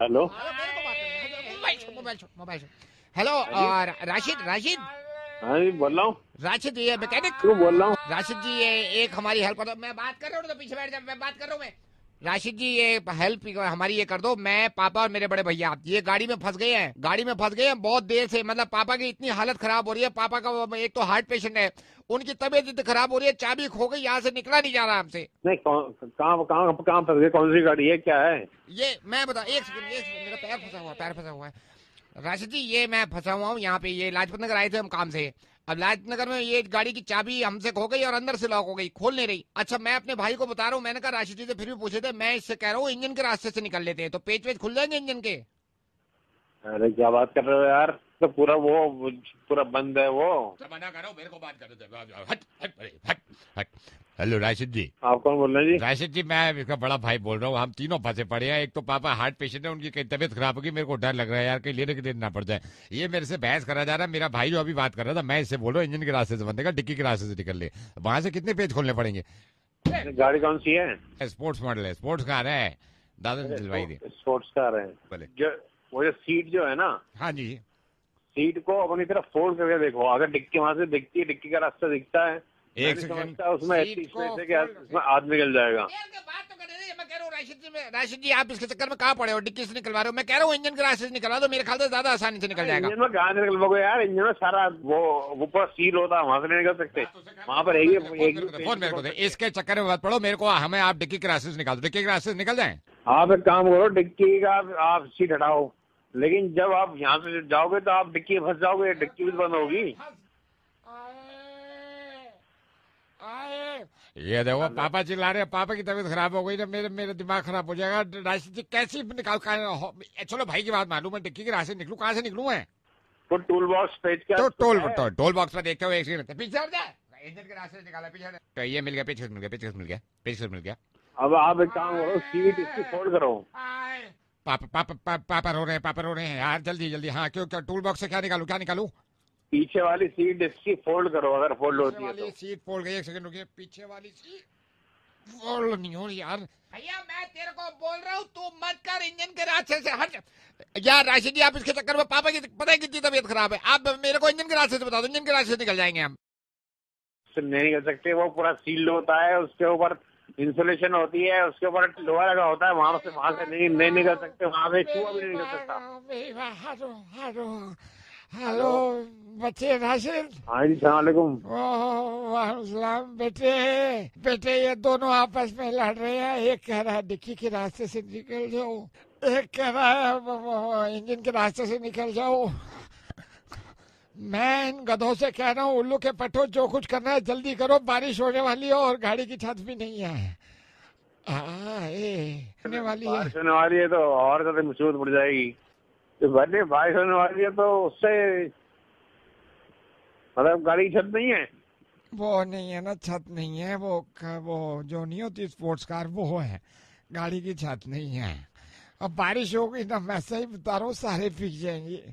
Hello. मेरे को बात करनी है। Mobile hello. राशिद राशिद हाँ जी बोल रहा हूँ। राशिद ये मैकेनिक। क्यों बोल रहा हूँ? राशिद जी ये एक हमारी हेल्प कर दो। मैं बात कर रहा हूँ तो पीछे बैठ जा, मैं बात कर रहा हूँ मैं। राशिद जी ये हेल्प हमारी ये कर दो। मैं पापा और मेरे बड़े भैया ये गाड़ी में फंस गए हैं। गाड़ी में फंस गए हैं बहुत देर से। मतलब पापा की इतनी हालत खराब हो रही है। पापा का एक तो हार्ट पेशेंट है, उनकी तबीयत इतनी खराब हो रही है, चाबी खो गई, यहाँ से निकला नहीं जा रहा हमसे। नहीं कहाँ कहाँ कहाँ फंस गए? कौन सी गाड़ी है, क्या है? ये मैं बता, एक सेकंड मेरा पैर फंसा हुआ है। राशिद जी ये मैं फंसा हुआ हूँ यहाँ पे। ये लाजपत नगर आए थे हम काम से। अब लाजपत नगर में ये गाड़ी की चाबी हमसे खो गई और अंदर से लॉक हो गई, खोल नहीं रही। अच्छा मैं अपने भाई को बता रहा हूँ, मैंने कहा राशिद जी से फिर भी पूछे थे, मैं इससे कह रहा हूँ इंजन के रास्ते से निकल लेते हैं तो पेच वेच खुल जाएंगे इंजन के। अरे क्या बात कर रहे हो यार? तो पूरा वो पूरा बंद है वो। मना करो, मेरे को बात करो। हट हट हट हट। हेलो राशिद जी। आप कौन बोल रहे हैं जी? राशिद जी मैं इसका बड़ा भाई बोल रहा हूँ। हम तीनों फंसे पड़े हैं। एक तो पापा हार्ट पेशेंट है, उनकी कहीं तबीयत खराब होगी, मेरे को डर लग रहा है यार कहीं लेने के दिन ना पड़ जाए। ये मेरे से बहस करा जा रहा है। मेरा भाई जो अभी बात कर रहा था, मैं इससे बोल रहा हूँ इंजन के रास्ते से बंदेगा, डिक्की के रास्ते से निकल ले। वहां से कितने पेज खोलने पड़ेंगे? गाड़ी कौन सी है? स्पोर्ट्स मॉडल है, स्पोर्ट्स कार है, दादा ने दिलवाई थी। स्पोर्ट्स कार है। बोले वो जो सीट जो है ना, हाँ जी। सीट को अपनी तरफ फोल्ड करके देखो। अगर डिक्की वहां से दिखती है, डिक्की का रास्ता दिखता है, एक मैं सेकंड, समझता उसमें सीट ऐसी को स्पेस है कि fold उसमें आदमी निकल जाएगा। बात तो कर रहे थे। मैं कह रहा हूँ राशिद जी आप इसके चक्कर में कहाँ पड़े हो? डिक्की से निकलवा रहे हो। मैं कह रहा हूँ इंजन के रास्ते से निकलवा दो, मेरे ख्याल से ज्यादा आसानी से निकल जाएगा। इंजन में कहाँ से निकल पाओगे यार? इंजन में सारा वो पूरा सील होता है, वहां से नहीं निकल सकते। वहां पर फोन मेरे को दे, इसके चक्कर में मत पड़ो मेरे को। हमें आप डिक्की के रास्ते से निकाल दो, डिक्की के रास्ते से निकल जाए। आप एक काम करो, डिक्की का आप सीट हटाओ, लेकिन जब आप यहाँ से जाओगे तो आप डिक्की में फंस जाओगे, डिक्की भी तो बंद होगी। ये देखो पापा चिल्ला रहे हैं, पापा की तबीयत खराब हो गई ना, मेरे मेरे दिमाग खराब हो जाएगा। राशिद जी कैसे निकाल, चलो भाई की बात मालूम है, डिक्की के रास्ते निकलूं, कहाँ से निकलूं मैं? वो टूल बॉक्स पेज क्या? तो टोल बॉक्स में देखते हो, एक सेकंड पीछे हट जा। इंजन के रास्ते से निकाला पीछे। तो ये मिल गया, पेचकस मिल गया, पेचकस मिल गया, पेचकस मिल गया। अब आप एक काम करो, सीट इसकी फोल्ड करो। पापा रो रहे हैं, पापा रो रहे हैं यार, जल्दी जल्दी। हाँ क्यों, क्या टूल बॉक्स से क्या निकालूं, क्या निकालूं? पीछे वाली सीट इसकी फोल्ड करो, अगर फोल्ड होती है तो। सीट फोल्ड गई, एक सेकंड रुकिए। पीछे वाली सीट फोल्ड नहीं हो रही यार। भैया मैं तेरे को बोल रहा हूँ तू मत कर, इंजन के रास्ते से हट यार। राशिद जी आप इसके चक्कर में, पापा की पता है कितनी तबीयत खराब है, आप मेरे को इंजन के रास्ते से बता दो, इंजन के रास्ते से निकल जाएंगे हम। नहीं निकल सकते, वो पूरा सील्ड होता है, उसके ऊपर इंसुलेशन होती है, उसके ऊपर लोहा लगा होता है, वहां से नहीं निकल सकते, वहां से चूहा भी नहीं निकल सकता। हेलो बच्चे राशिद। हाँ जी सलामकुम। वालेकुम बेटे। बेटे ये दोनों आपस में लड़ रहे हैं। एक कह रहा है डिक्की के रास्ते से निकल जाओ, एक कह रहा है इंजन के रास्ते से निकल जाओ। मैं इन गधों से कह रहा हूँ उल्लू के पट्टो, जो कुछ करना है जल्दी करो, बारिश होने वाली है और गाड़ी की छत भी नहीं है। होने वाली है, बारिश होने वाली है तो और ज्यादा मुसीबत पड़ जाएगी। तो भले बारिश होने वाली है तो उससे मतलब गाड़ी की छत नहीं है। वो नहीं है ना, छत नहीं है। वो जो नहीं होती स्पोर्ट्स कार, वो है, गाड़ी की छत नहीं है। अब बारिश हो गई ना, मैं सही बता रहा हूँ, सारे भीग जाएंगे।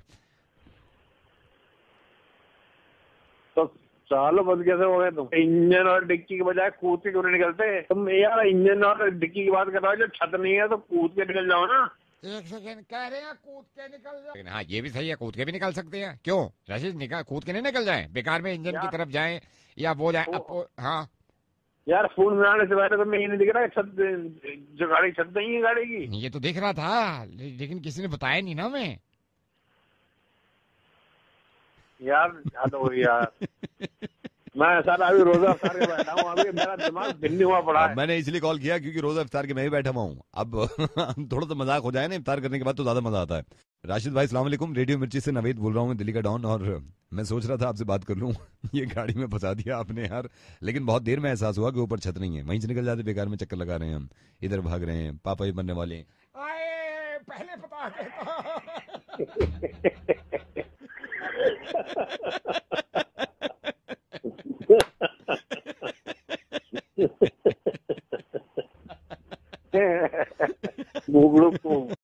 तो सालों बंद कैसे हो गए तुम? इंजन और डिक्की के बजाय कूद के क्यों नहीं निकलते तुम? यार इंजन और डिक्की की बात कर रहा हो, जब छत नहीं है तो कूद के निकल जाओ ना। एक सेकंड, कह रहे हैं कूद के निकल जाए। हाँ ये भी सही है, कूद के भी निकल सकते हैं। क्यों राशिद, निकल कूद के नहीं निकल जाए, बेकार में इंजन की तरफ जाए या वो जाए। हाँ यार फोन बनाने से पहले तो मैं ये नहीं दिख रहा है छत, जो गाड़ी छत नहीं है गाड़ी की। ये तो दिख रहा था, लेकिन किसी ने बताया नहीं ना हमें। यार याद हो यार मैं सारा अभी रोजा अफ्तार के बैठा हूँ, अभी मेरा दिमाग भिन्न हुआ पड़ा है। मैंने इसलिए कॉल किया क्योंकि रोजा इफ्तार के मैं ही बैठा हुआ हूँ। अब थोड़ा सा मजाक हो जाए ना, इफ्तार करने के बाद तो ज्यादा मजा आता है। राशिद भाई सलाम अलैकुम, रेडियो मिर्ची से नवेद बोल रहा हूँ, दिल्ली का डॉन। और मैं सोच रहा था आपसे बात कर लूँ। ये गाड़ी में फंसा दिया आपने यार, लेकिन बहुत देर में एहसास हुआ कि ऊपर छत नहीं है, वहीं से निकल जाते, बेकार में चक्कर लगा रहे हैं हम, इधर भाग रहे हैं, पापा ही बनने वाले हैं। पहले पता